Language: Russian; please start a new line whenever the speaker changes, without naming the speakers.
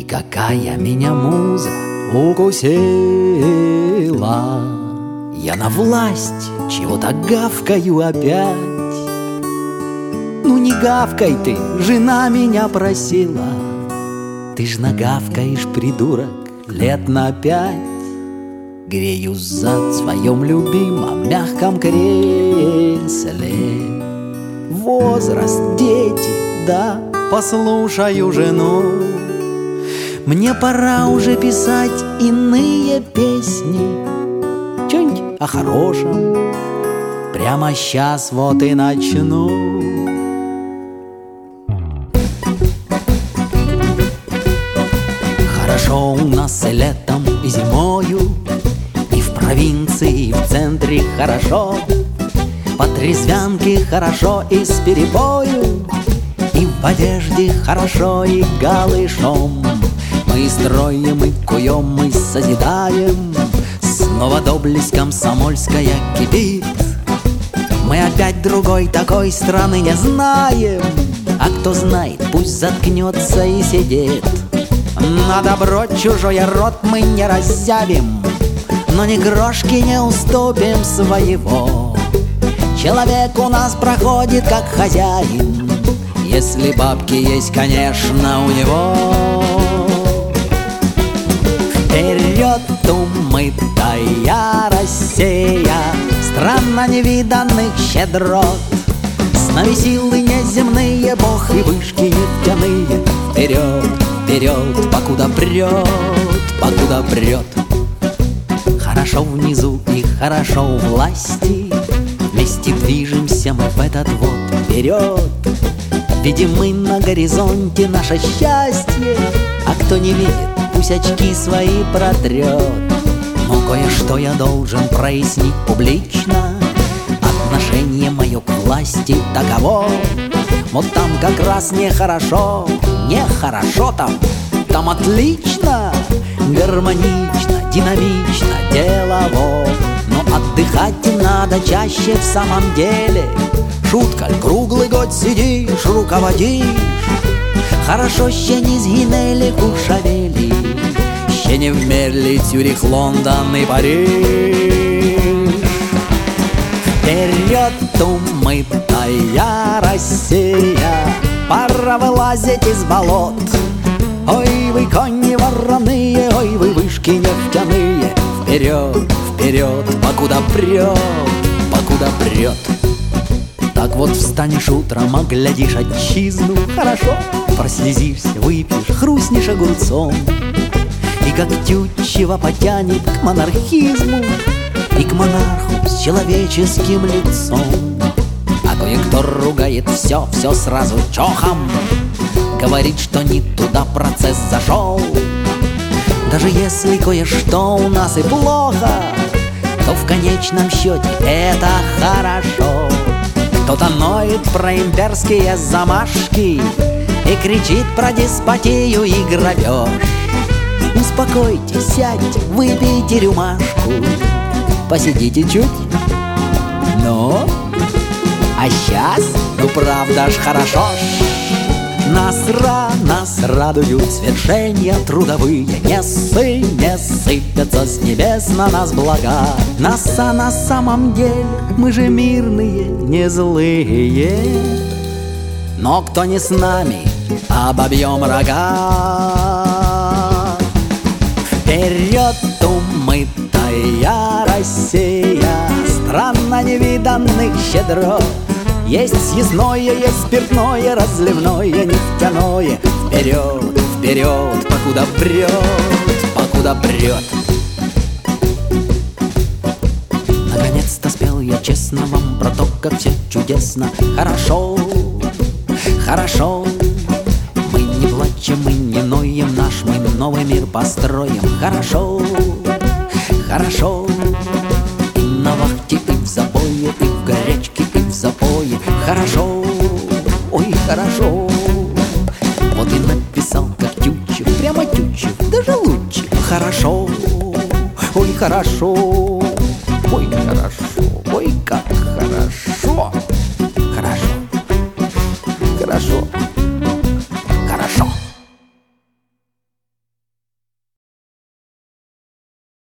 какая меня муза укусила. Я на власть чего-то гавкаю опять. Ну не гавкай ты, жена меня просила. Ты ж нагавкаешь, придурок, лет на 5. Греюсь зад в своем любимом мягком кресле. Возраст, дети, да, послушаю жену. Мне пора уже писать иные песни, чё-нибудь о хорошем. Прямо сейчас вот и начну. Хорошо у нас и летом, и зимою, и в провинции, и в центре хорошо. По трезвянке хорошо и с перепою, и в одежде хорошо, и голышом. Мы строим и куем, мы созидаем. Снова доблесть комсомольская кипит. Мы опять другой такой страны не знаем. А кто знает, пусть заткнется и сидит. На добро чужой рот мы не разъявим, но ни грошки не уступим своего. Человек у нас проходит как хозяин, если бабки есть, конечно, у него. Вперед, умытая Россия, страна невиданных щедрот. С нами силы неземные, бог и вышки нефтяные. Вперед, вперед, покуда прет, покуда прет. Хорошо внизу и хорошо у власти, вместе движемся мы в этот вот вперед. Видим мы на горизонте наше счастье, а кто не видит, пусть очки свои протрет. Но кое-что я должен прояснить публично. Отношение мое к власти таково. Вот там как раз нехорошо, нехорошо там, там отлично, гармонично, динамично, делово. Но отдыхать надо чаще в самом деле. Шутка, круглый год сидишь, руководишь. Хорошо, ще не згинели кушавели, ще не вмерли Цюрих, Лондон и Париж. Вперед, умытая Россия, пора вылазить из болот. Ой, вы кони вороные, ой, вы вышки нефтяные. Вперед, вперед, покуда прет, покуда прет. Так вот встанешь утром, оглядишь отчизну. Хорошо, прослезишься, выпьешь, хрустнешь огурцом. И как тютчево потянет к монархизму и к монарху с человеческим лицом. А кое-кто ругает все, все сразу чохом. Говорит, что не туда процесс зашел. Даже если кое-что у нас и плохо, то в конечном счете это хорошо. Кто-то ноет про имперские замашки и кричит про деспотию и грабеж. Успокойтесь, сядьте, выпейте рюмашку, посидите чуть. Ну, а сейчас, ну правда ж хорошо ж. Нас радуют свершения трудовые. Не сыпятся с небес на нас блага. А на самом деле мы же мирные, не злые. Но кто не с нами, обобьем рога. Вперед, умытая Россия, страна невиданных щедрот. Есть съестное, есть спиртное, разливное, нефтяное. Вперед, вперед, покуда прет, покуда прет. Наконец-то спел я честно вам про то, как все чудесно. Хорошо, хорошо. Мы не плачем, мы не ноем, наш мы новый мир построим. Хорошо, хорошо. И на вахте, и в забое, и в горячке, и в запое. Хорошо, ой, хорошо. Вот и написал, как Тютчев, прямо Тютчев, даже лучше. Хорошо, ой, хорошо.